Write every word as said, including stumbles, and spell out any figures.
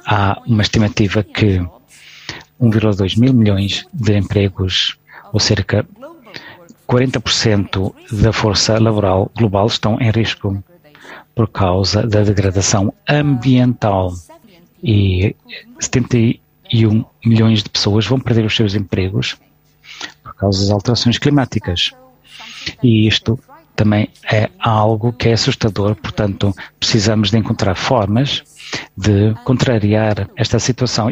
há uma estimativa que um vírgula dois mil milhões de empregos, ou cerca de quarenta por cento da força laboral global, estão em risco por causa da degradação ambiental. E setenta e um milhões de pessoas vão perder os seus empregos por causa das alterações climáticas. E isto também é algo que é assustador, portanto, precisamos de encontrar formas de contrariar esta situação.